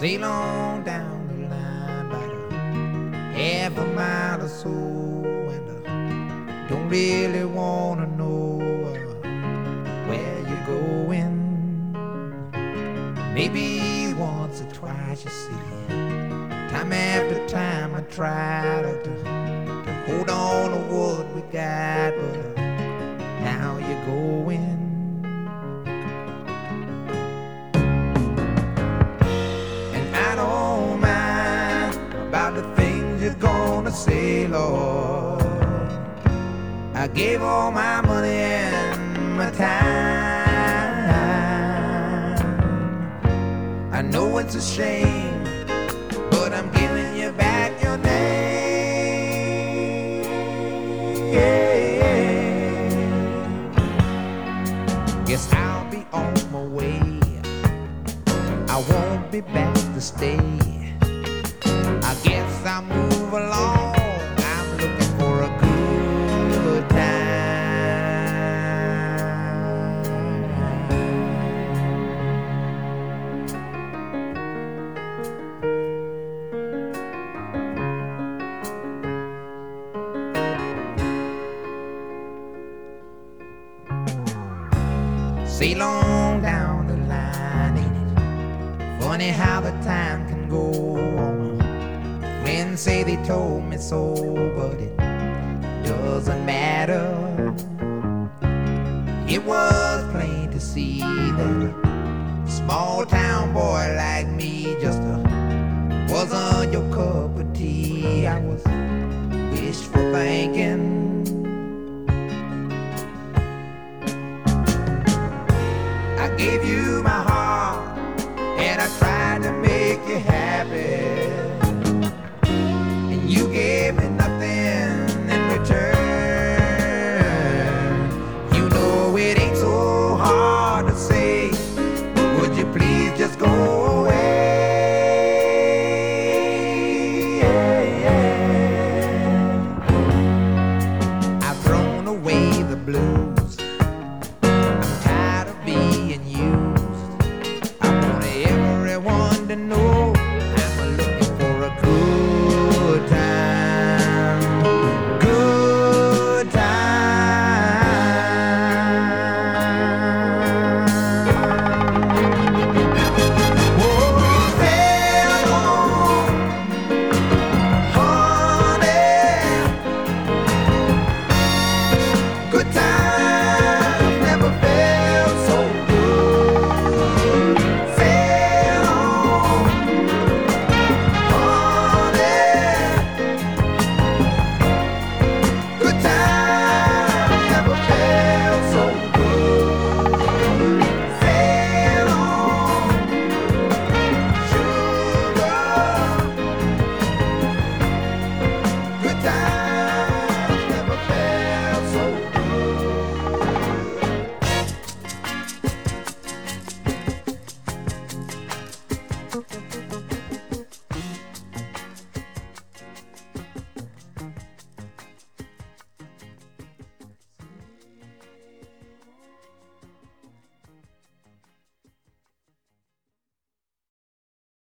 Sail on down the line about a half a mile or so, and don't really wanna know where you're going. Maybe once or twice, you see, time after time I try to hold on to what we got, but now you're going. And I don't mind about the things you're gonna say, Lord. I gave all my money and my time. I know it's a shame, but I'm giving you back your name. Yeah. Guess I'll be on my way. I won't be back to stay. I guess I'll move along. I'm looking for a good time. Sail on down the line, ain't it funny how the time can go on? Friends say they told me so, but it doesn't matter. It was plain to see that a small town boy like me just wasn't your